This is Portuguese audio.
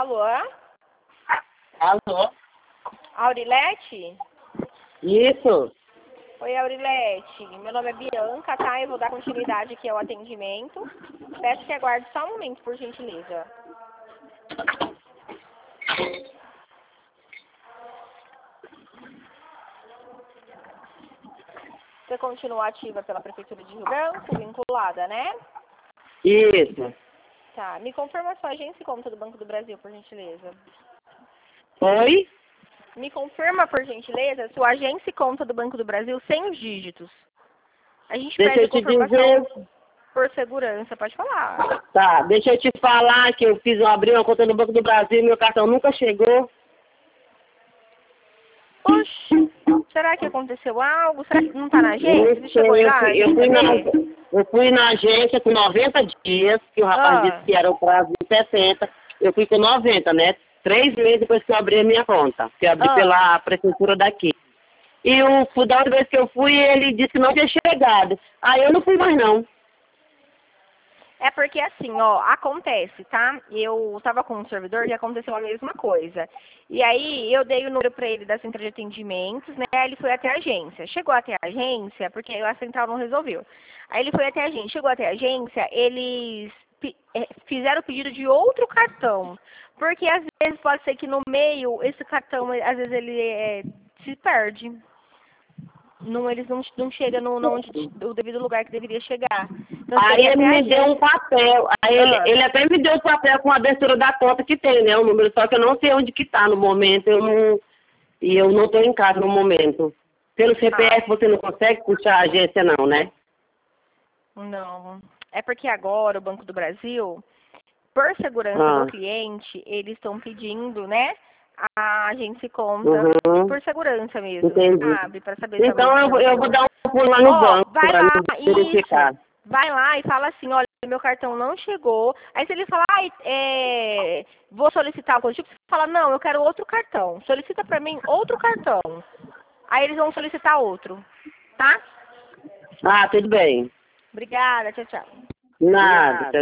Alô? Alô? Aurilete? Isso. Oi, Aurilete. Meu nome é Bianca, tá? Eu vou dar continuidade aqui ao atendimento. Peço que aguarde só um momento, por gentileza. Você continua ativa pela Prefeitura de Rio Branco, vinculada, né? Isso. Tá. Me confirma a sua agência e conta do Banco do Brasil, por gentileza. Oi? Me confirma, por gentileza, sua agência e conta do Banco do Brasil sem os dígitos. A gente Deixa pede eu te confirmação dizer. por segurança. Pode falar. Tá, deixa eu te falar que eu abri uma conta no Banco do Brasil e meu cartão nunca chegou. Oxi, será que aconteceu algo? Será que não tá na agência? Você Não chegou sei, aí lá? eu fui na agência com 90 dias, que o rapaz disse que era o prazo de 60. Eu fui com 90, né? 3 meses depois que eu abri a minha conta, que eu abri pela prefeitura daqui. E da outra vez que eu fui, ele disse que não tinha chegado. Aí eu não fui mais não. É porque assim, ó, acontece, tá? Eu tava com um servidor e aconteceu a mesma coisa. E aí eu dei o número pra ele da central de atendimentos, né? Aí ele foi até a agência. Chegou até a agência, porque a central não resolveu. Aí ele foi até a agência. Chegou até a agência, eles fizeram o pedido de outro cartão. Porque às vezes pode ser que no meio, esse cartão, às vezes ele se perde. Não, eles não chegam no devido lugar que deveria chegar. Então, Aí seria ele até a me deu um agência. papel. Aí ele até me deu o papel com a abertura da conta que tem, né? O número, só que eu não sei onde que tá no momento. E eu não estou em casa no momento. Pelo CPF você não consegue puxar a agência não, né? Não. É porque agora o Banco do Brasil, por segurança do cliente, eles estão pedindo, né? A agência e conta por segurança mesmo, Entendi. sabe? Para saber se a Então eu vou dar um pulo lá no banco vai para lá, verificar. isso. Vai lá e fala assim, olha, meu cartão não chegou. Aí se ele falar, vou solicitar algo tipo, você fala, não, eu quero outro cartão. Solicita para mim outro cartão. Aí eles vão solicitar outro, tá? Ah, tudo bem. Obrigada, tchau, tchau. Nada.